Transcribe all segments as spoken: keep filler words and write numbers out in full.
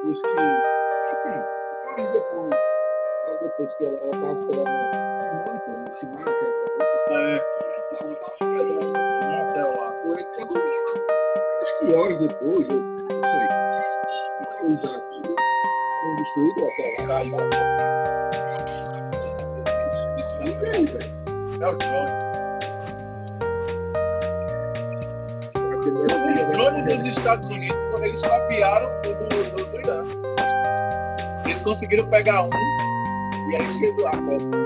depois que, assim, horas depois, horas depois que ela estava esperando muito no final, é, foi quando, acho que horas depois, eu não sei, foi exato, foi destruído até lá. E aí, velho? É o drone. O drone dos Estados Unidos, quando eles copiaram o do, do, do Irã. Eles conseguiram pegar um e aí fez a cópia.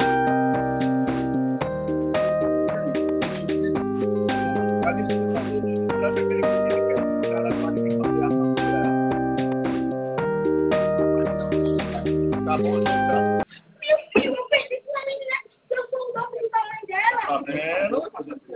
A disputa do Trump é perigosa, que o cara pode vir fazer a tá bom, então. Meu filho, não fez isso na menina. Eu sou o dobro do tamanho dela. Tá vendo?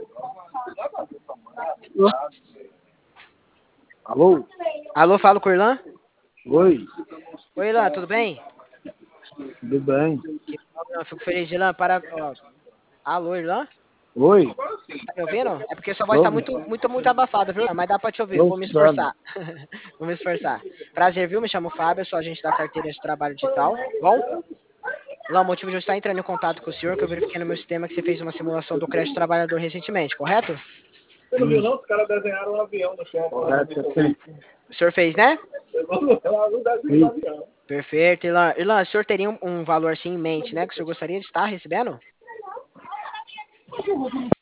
Alô? Alô, falo com o Irlan? Oi, Oi, Irlan, tudo bem? tudo bem? Que bom, eu fico feliz, Irlan, para... ó. Alô, Irlan? Oi, Tá me ouvindo? É porque sua voz tá muito, muito, muito abafada, viu? Mas dá pra te ouvir, Tô vou me escutando. esforçar. Vou me esforçar. Prazer, viu? Me chamo Fábio, eu sou agente da carteira de trabalho digital. Bom? Irlan, o motivo de eu estar entrando em contato com o senhor é que eu verifiquei no meu sistema que você fez uma simulação do crédito trabalhador recentemente, correto? Você não viu não? Os caras desenharam um avião no chão. Correto, sim. O senhor fez, né? Ela não desenhou um avião. Perfeito, Irlan. Irlan, o senhor teria um, um valor assim em mente, né? Que o senhor gostaria de estar recebendo?